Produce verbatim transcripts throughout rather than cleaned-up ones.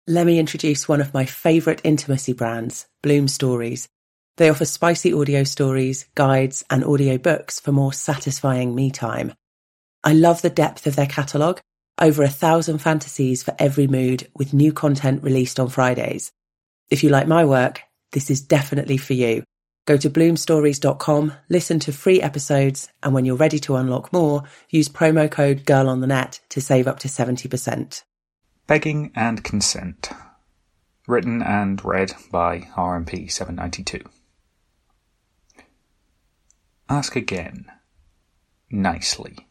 Let me introduce one of my favourite intimacy brands, Bloom Stories. They offer spicy audio stories, guides, and audio books for more satisfying me time. I love the depth of their catalogue, over a thousand fantasies for every mood, with new content released on Fridays. If you like my work, this is definitely for you. Go to bloom stories dot com, listen to free episodes, and when you're ready to unlock more, use promo code GIRLONTHENET to save up to seventy percent. Begging and Consent. Written and read by R M P seven ninety-two. Ask again. Nicely.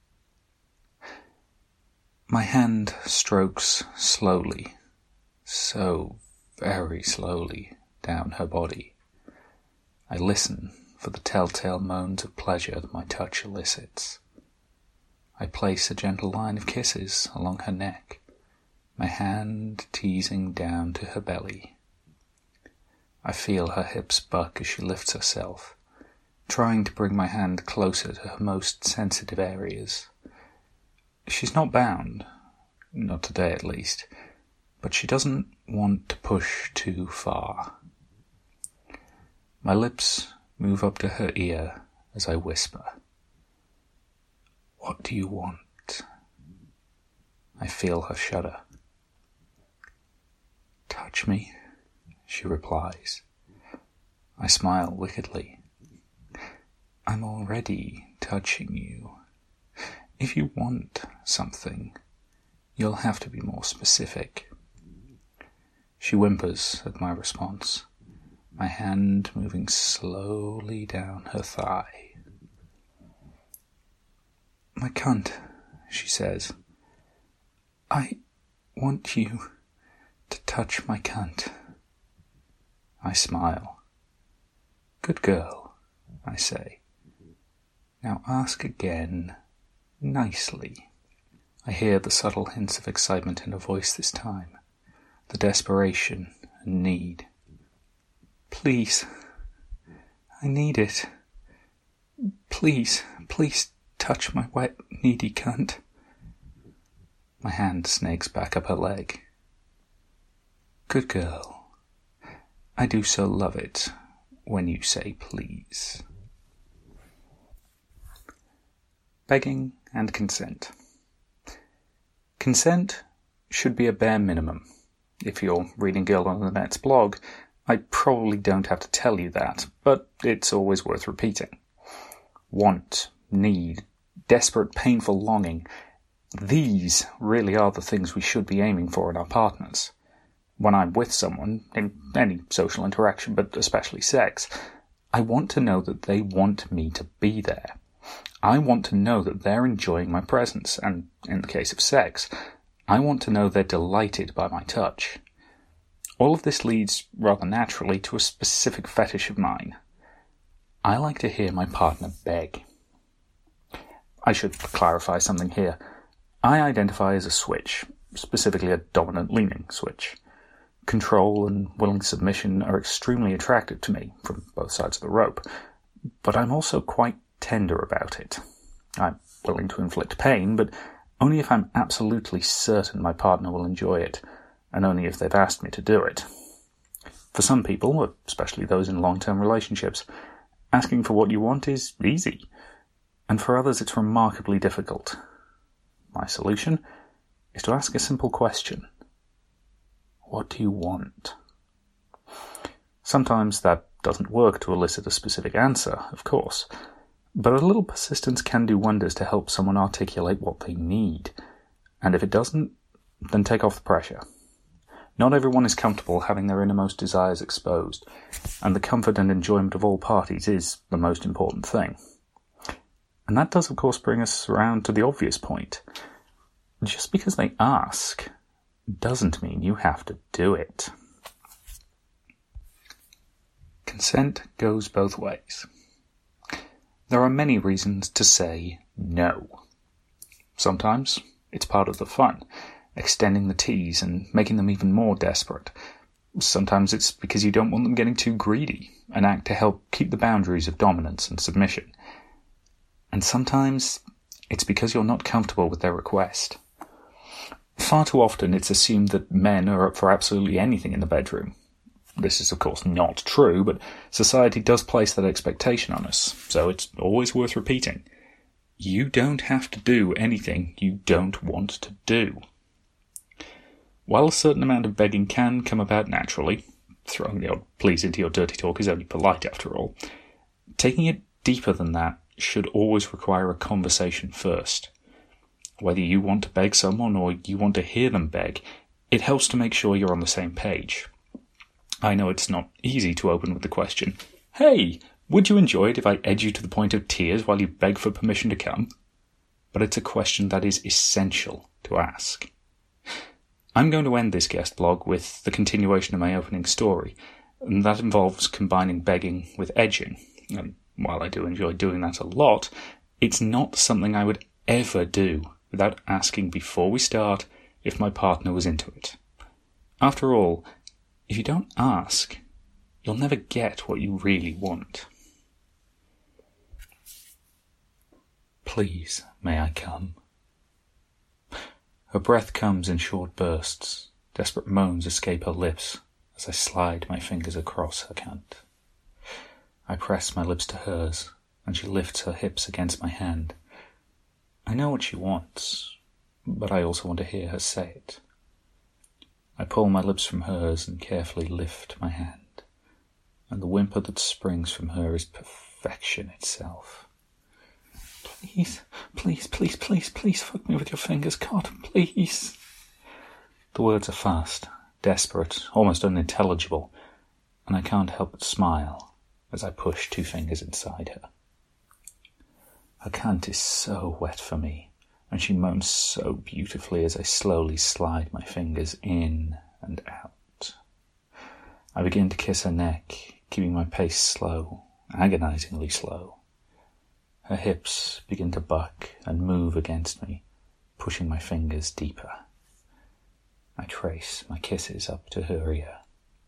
My hand strokes slowly, so very slowly, down her body. I listen for the telltale moans of pleasure that my touch elicits. I place a gentle line of kisses along her neck, my hand teasing down to her belly. I feel her hips buck as she lifts herself, trying to bring my hand closer to her most sensitive areas. She's not bound, not today at least, but she doesn't want to push too far. My lips move up to her ear as I whisper, "What do you want?" I feel her shudder. "Touch me," she replies. I smile wickedly. "I'm already touching you. If you want something, you'll have to be more specific." She whimpers at my response, my hand moving slowly down her thigh. "My cunt," she says. "I want you to touch my cunt." I smile. "Good girl," I say. "Now ask again, nicely." I hear the subtle hints of excitement in her voice this time, the desperation and need. "Please, I need it. Please, please touch my wet, needy cunt." My hand snakes back up her leg. "Good girl. I do so love it when you say please." Begging and consent. Consent should be a bare minimum. If you're reading Girl on the Net's blog, I probably don't have to tell you that, but it's always worth repeating. Want, need, desperate, painful longing, these really are the things we should be aiming for in our partners. When I'm with someone, in any social interaction, but especially sex, I want to know that they want me to be there. I want to know that they're enjoying my presence, and in the case of sex, I want to know they're delighted by my touch. All of this leads, rather naturally, to a specific fetish of mine. I like to hear my partner beg. I should clarify something here. I identify as a switch, specifically a dominant-leaning switch. Control and willing submission are extremely attractive to me, from both sides of the rope, but I'm also quite tender about it. I'm willing to inflict pain, but only if I'm absolutely certain my partner will enjoy it, and only if they've asked me to do it. For some people, especially those in long-term relationships, asking for what you want is easy, and for others it's remarkably difficult. My solution is to ask a simple question. What do you want? Sometimes that doesn't work to elicit a specific answer, of course, but a little persistence can do wonders to help someone articulate what they need, and if it doesn't, then take off the pressure. Not everyone is comfortable having their innermost desires exposed, and the comfort and enjoyment of all parties is the most important thing. And that does, of course, bring us around to the obvious point. Just because they ask doesn't mean you have to do it. Consent goes both ways. There are many reasons to say no. Sometimes it's part of the fun, extending the tease and making them even more desperate. Sometimes it's because you don't want them getting too greedy, an act to help keep the boundaries of dominance and submission. And sometimes it's because you're not comfortable with their request. Far too often it's assumed that men are up for absolutely anything in the bedroom. This is, of course, not true, but society does place that expectation on us, so it's always worth repeating. You don't have to do anything you don't want to do. While a certain amount of begging can come about naturally, throwing the odd please into your dirty talk is only polite after all, taking it deeper than that should always require a conversation first. Whether you want to beg someone or you want to hear them beg, it helps to make sure you're on the same page. I know it's not easy to open with the question, "Hey, would you enjoy it if I edge you to the point of tears while you beg for permission to come?" But it's a question that is essential to ask. I'm going to end this guest blog with the continuation of my opening story, and that involves combining begging with edging. And while I do enjoy doing that a lot, it's not something I would ever do without asking before we start if my partner was into it. After all, if you don't ask, you'll never get what you really want. Please, may I come? Her breath comes in short bursts. Desperate moans escape her lips as I slide my fingers across her cunt. I press my lips to hers, and she lifts her hips against my hand. I know what she wants, but I also want to hear her say it. I pull my lips from hers and carefully lift my hand, and the whimper that springs from her is perfection itself. Please, please, please, please, please fuck me with your fingers, God, please. The words are fast, desperate, almost unintelligible, and I can't help but smile as I push two fingers inside her. Her cunt is so wet for me, and she moans so beautifully as I slowly slide my fingers in and out. I begin to kiss her neck, keeping my pace slow, agonizingly slow. Her hips begin to buck and move against me, pushing my fingers deeper. I trace my kisses up to her ear.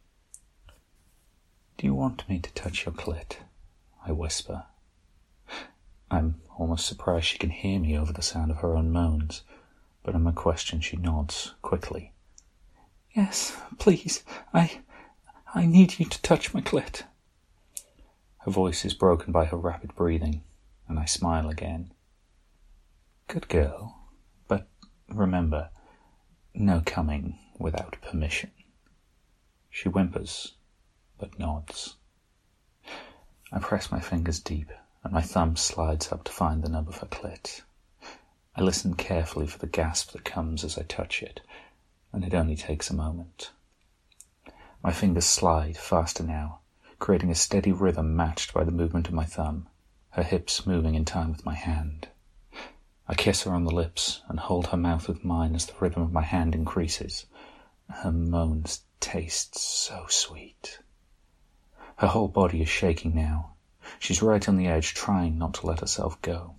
Do you want me to touch your clit? I whisper. I'm almost surprised she can hear me over the sound of her own moans, but on my question she nods quickly. Yes, please, I... I need you to touch my clit. Her voice is broken by her rapid breathing, and I smile again. Good girl, but remember, no coming without permission. She whimpers, but nods. I press my fingers deep, and my thumb slides up to find the nub of her clit. I listen carefully for the gasp that comes as I touch it, and it only takes a moment. My fingers slide faster now, creating a steady rhythm matched by the movement of my thumb, her hips moving in time with my hand. I kiss her on the lips and hold her mouth with mine as the rhythm of my hand increases. Her moans taste so sweet. Her whole body is shaking now. She's right on the edge, trying not to let herself go.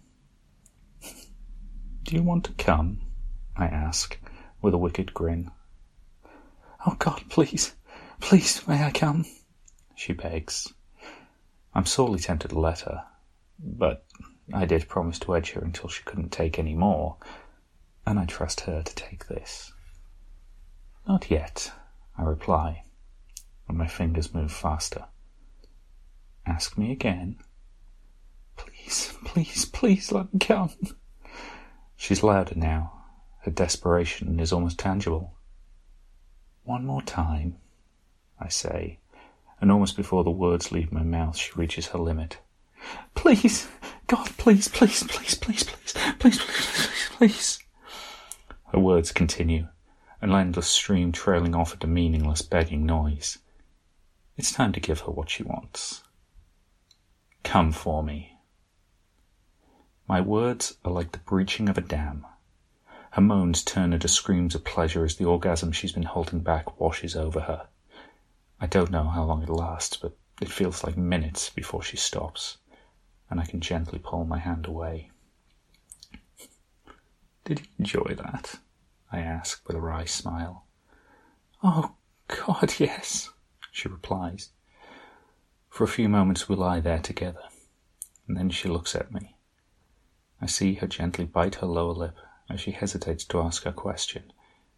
Do you want to come? I ask, with a wicked grin. Oh God, please, please, may I come? She begs. I'm sorely tempted to let her, but I did promise to edge her until she couldn't take any more, and I trust her to take this. Not yet, I reply, and my fingers move faster. Ask me again. Please, please, please let me come. She's louder now. Her desperation is almost tangible. One more time, I say, and almost before the words leave my mouth, she reaches her limit. Please, God, please, please, please, please, please, please, please, please, please. Her words continue, an endless stream trailing off at a meaningless begging noise. It's time to give her what she wants. Come for me. My words are like the breaching of a dam. Her moans turn into screams of pleasure as the orgasm she's been holding back washes over her. I don't know how long it lasts, but it feels like minutes before she stops, and I can gently pull my hand away. Did you enjoy that? I ask with a wry smile. Oh, God, yes, she replies. For a few moments we lie there together, and then she looks at me. I see her gently bite her lower lip as she hesitates to ask her question,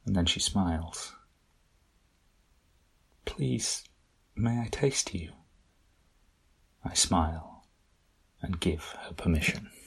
And then she smiles. Please, may I taste you? I smile and give her permission.